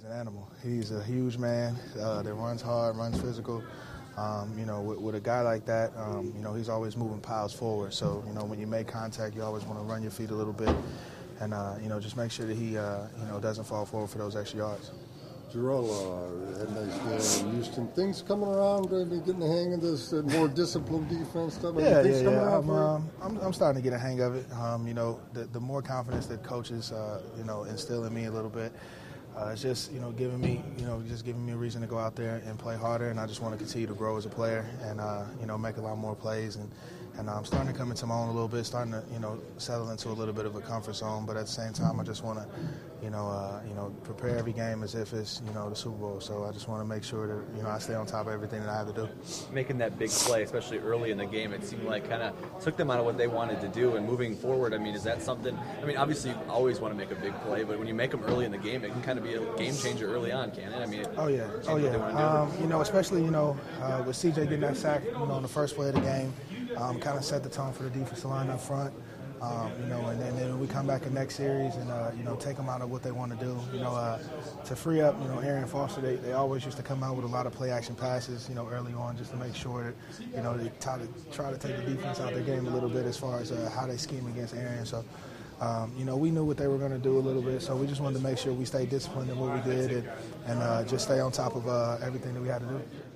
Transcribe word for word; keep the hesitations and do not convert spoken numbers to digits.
an animal. He's a huge man uh, that runs hard, runs physical. Um, you know, with, with a guy like that, um, you know, he's always moving piles forward. So, you know, when you make contact, you always want to run your feet a little bit and, uh, you know, just make sure that he, uh, you know, doesn't fall forward for those extra yards. Jarrell uh, had a nice game in Houston. Things coming around, uh, getting the hang of this uh, more disciplined defense stuff? Yeah, things yeah, coming yeah. around I'm, for you? um, I'm, I'm starting to get a hang of it. Um, you know, the, the more confidence that coaches, uh, you know, instill in me a little bit, Uh, it's just, you know, giving me, you know, just giving me a reason to go out there and play harder, and I just want to continue to grow as a player and, uh, you know, make a lot more plays. And, and I'm starting to come into my own a little bit, starting to, you know, settle into a little bit of a comfort zone. But at the same time, I just want to, you know, uh, you know, prepare every game as if it's, you know, the Super Bowl. So I just want to make sure that, you know, I stay on top of everything that I have to do. Making that big play, especially early in the game, it seemed like kind of took them out of what they wanted to do. And moving forward, I mean, is that something? I mean, obviously you always want to make a big play, but when you make them early in the game, it can kind of be a game changer early on, can it? I mean, oh yeah, oh yeah. Um, you know, especially you know uh, with C J getting that sack, you know, on the first play of the game, um, kind of set the tone for the defensive line up front. Um, you know, and then, and then we come back in the next series and uh, you know take them out of what they want to do. You know, uh, to free up, you know, Arian Foster. They, they always used to come out with a lot of play action passes, you know, early on, just to make sure that you know they try to try to take the defense out their game a little bit as far as uh, how they scheme against Arian. So. Um, you know, we knew what they were going to do a little bit, so we just wanted to make sure we stayed disciplined in what we did and, and uh, just stay on top of uh, everything that we had to do.